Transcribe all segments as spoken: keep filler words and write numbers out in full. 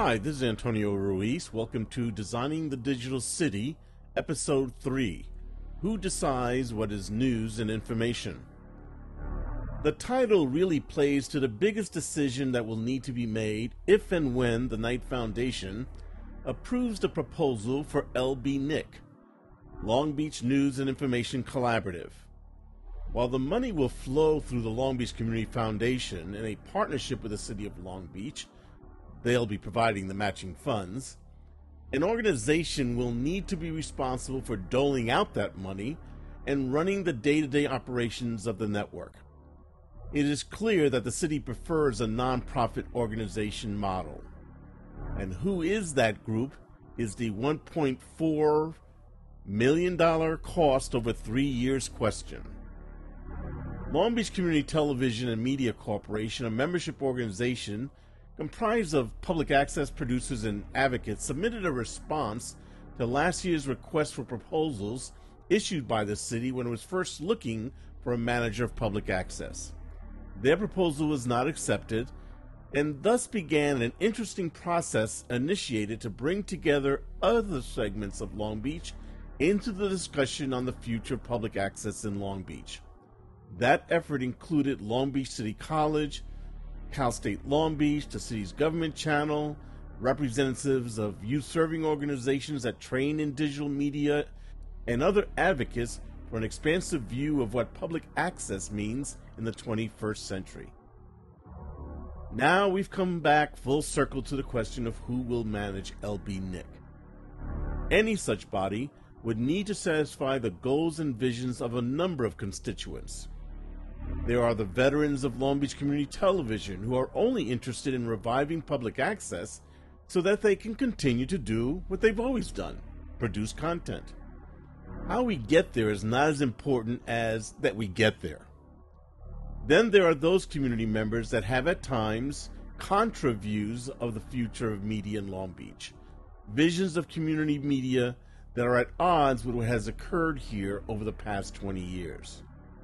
Hi, this is Antonio Ruiz. Welcome to Designing the Digital City, Episode three. Who decides what is news and information? The title really plays to the biggest decision that will need to be made if and when the Knight Foundation approves the proposal for L B N I C, Long Beach News and Information Collaborative. While the money will flow through the Long Beach Community Foundation in a partnership with the City of Long Beach, they'll be providing the matching funds, an organization will need to be responsible for doling out that money and running the day-to-day operations of the network. It is clear that the city prefers a nonprofit organization model. And who is that group is the one point four million dollars cost over three years question. Long Beach Community Television and Media Corporation, a membership organization comprised of public access producers and advocates, submitted a response to last year's request for proposals issued by the city when it was first looking for a manager of public access. Their proposal was not accepted, and thus began an interesting process initiated to bring together other segments of Long Beach into the discussion on the future of public access in Long Beach. That effort included Long Beach City College, Cal State Long Beach, the city's government channel, representatives of youth-serving organizations that train in digital media, and other advocates for an expansive view of what public access means in the twenty-first century. Now we've come back full circle to the question of who will manage L B N I C. Any such body would need to satisfy the goals and visions of a number of constituents. There are the veterans of Long Beach Community Television who are only interested in reviving public access so that they can continue to do what they've always done, produce content. How we get there is not as important as that we get there. Then there are those community members that have at times contra views of the future of media in Long Beach, visions of community media that are at odds with what has occurred here over the past twenty years.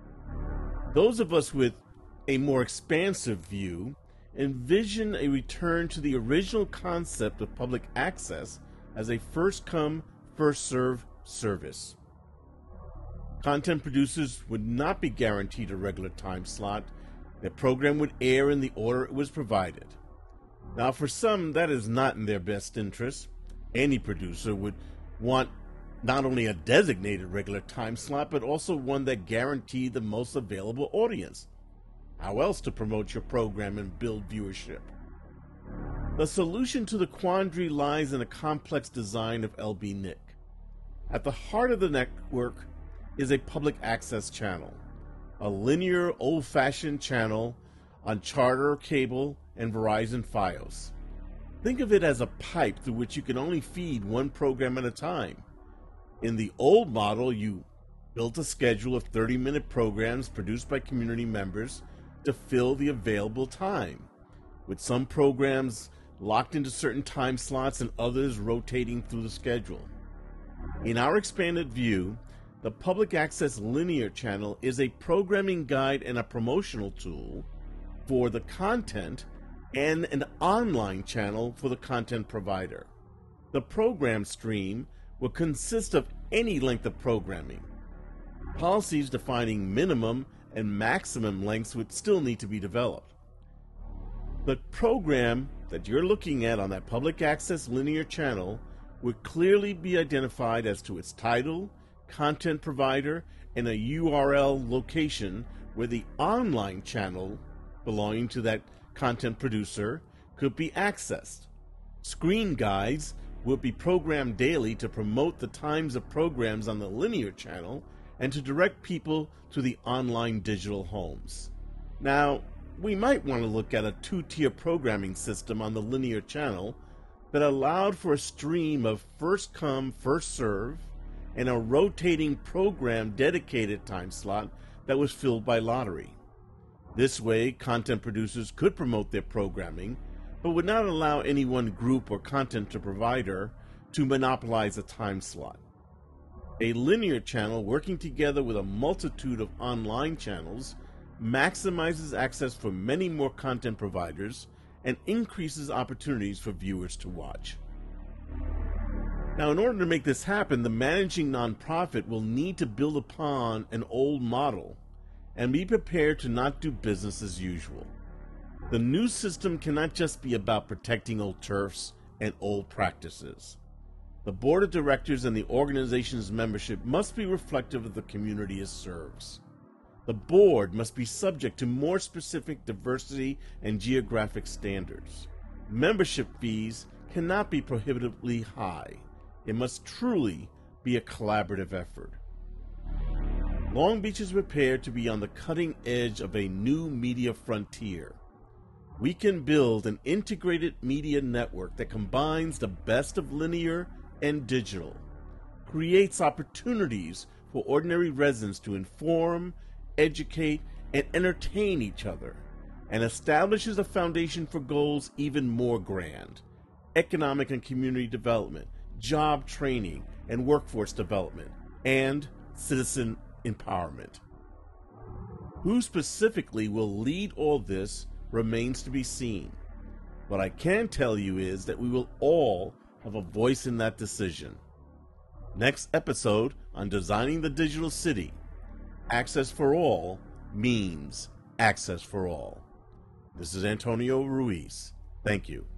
Those of us with a more expansive view envision a return to the original concept of public access as a first-come, first-served service. Content producers would not be guaranteed a regular time slot. Their program would air in the order it was provided. Now, for some, that is not in their best interest. Any producer would want not only a designated regular time slot, but also one that guaranteed the most available audience. How else to promote your program and build viewership? The solution to the quandary lies in a complex design of L B N I C. At the heart of the network is a public access channel, a linear, old-fashioned channel on Charter, cable, and Verizon Fios. Think of it as a pipe through which you can only feed one program at a time. In the old model, you built a schedule of thirty-minute programs produced by community members to fill the available time, with some programs locked into certain time slots and others rotating through the schedule. In our expanded view, the public access linear channel is a programming guide and a promotional tool for the content and an online channel for the content provider. The program stream will consist of any length of programming. Policies defining minimum and maximum lengths would still need to be developed. The program that you're looking at on that public access linear channel would clearly be identified as to its title, content provider, and a U R L location where the online channel belonging to that content producer could be accessed. Screen guides will be programmed daily to promote the times of programs on the linear channel and to direct people to the online digital homes. Now, we might want to look at a two-tier programming system on the linear channel that allowed for a stream of first-come, first-serve, and a rotating program dedicated time slot that was filled by lottery. This way, content producers could promote their programming, but would not allow any one group or content provider to monopolize a time slot. A linear channel working together with a multitude of online channels maximizes access for many more content providers and increases opportunities for viewers to watch. Now, in order to make this happen, the managing nonprofit will need to build upon an old model and be prepared to not do business as usual. The new system cannot just be about protecting old turfs and old practices. The board of directors and the organization's membership must be reflective of the community it serves. The board must be subject to more specific diversity and geographic standards. Membership fees cannot be prohibitively high. It must truly be a collaborative effort. Long Beach is prepared to be on the cutting edge of a new media frontier. We can build an integrated media network that combines the best of linear and digital, creates opportunities for ordinary residents to inform, educate, and entertain each other, and establishes a foundation for goals even more grand: economic and community development, job training and workforce development, and citizen empowerment. Who specifically will lead all this remains to be seen. What I can tell you is that we will all have a voice in that decision. Next episode on Designing the Digital City: Access for All means access for all. This is Antonio Ruiz. Thank you.